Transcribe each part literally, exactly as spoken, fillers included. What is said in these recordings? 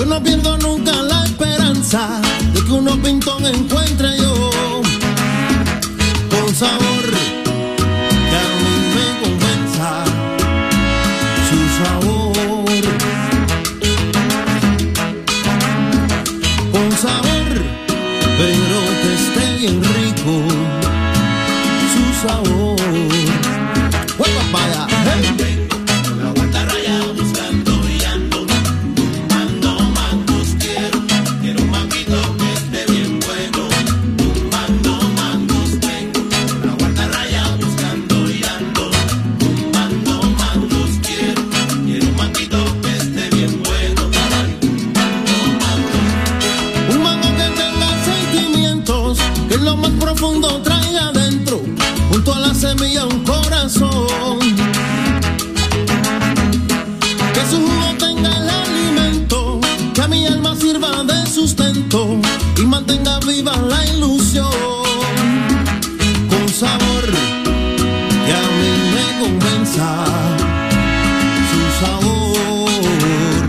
no pierdo nunca la esperanza de que unos pintón encuentre yo con sabor que a mí me convenza su sabor, con sabor, pero que esté bien rico su sabor. ¡Hueva para allá! ¡Hey! Trae adentro, junto a la semilla un corazón, que su jugo tenga el alimento, que a mi alma sirva de sustento y mantenga viva la ilusión, con sabor que a mí me convenza su sabor,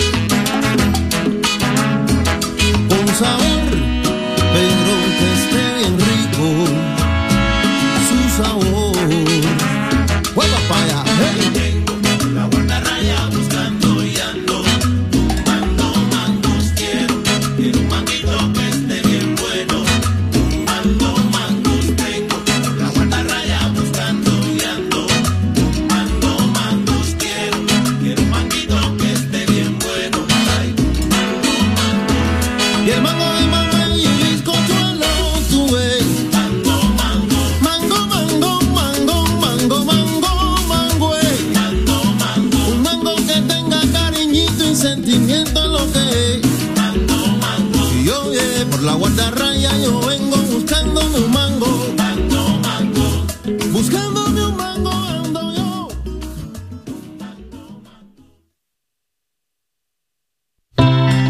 con sabor, pero que esté bien rico su sabor. ¡Hueva para allá! ¡Hey! Tengo la guardarraya buscando y ando tumbando mangos. Quiero, quiero un manguito que esté bien bueno. Tumbando mangos tengo. La guardarraya buscando y ando tumbando mangos. Quiero, quiero un manguito que esté bien bueno. Ay, tumbando mangos. Y el mango de Manuel y bizcochuelo tuve. Mango, mango, Mango, mango, mango, mango, mango, mango, eh. mango, mango, Un mango que tenga cariñito y sentimiento en lo que es. mango, mango, Y yo, yeah, por la guardarraya yo vengo buscando un mango. mango.